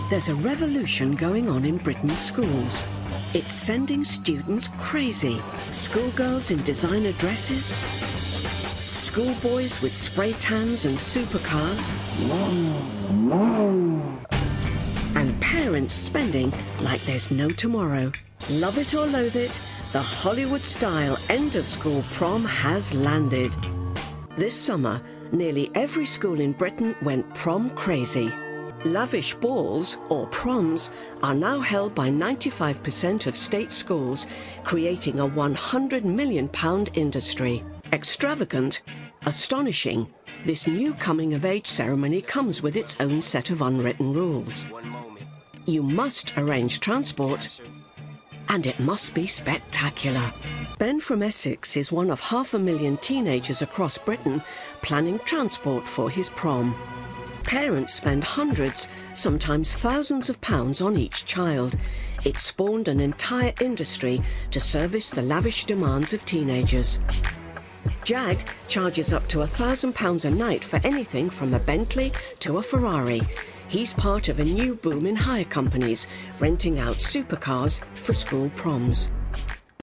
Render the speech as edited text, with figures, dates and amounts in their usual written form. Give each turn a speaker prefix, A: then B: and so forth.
A: There's a revolution going on in Britain's schools. It's sending students crazy. Schoolgirls in designer dresses, schoolboys with spray tans and supercars, and parents spending like there's no tomorrow. Love it or loathe it, the Hollywood-style end-of-school prom has landed. This summer, nearly every school in Britain went prom crazy. Lavish balls, or proms, are now held by 95% of state schools, creating a £100 million industry. Extravagant, astonishing, this new coming-of-age ceremony comes with its own set of unwritten rules. You must arrange transport, and it must be spectacular. Ben from Essex is one of 500,000 teenagers across Britain planning transport for his prom. Parents spend hundreds, sometimes thousands of pounds on each child. It spawned an entire industry to service the lavish demands of teenagers. Jag charges up to £1,000 a night for anything from a Bentley to a Ferrari. He's part of a new boom in hire companies, renting out supercars for school proms.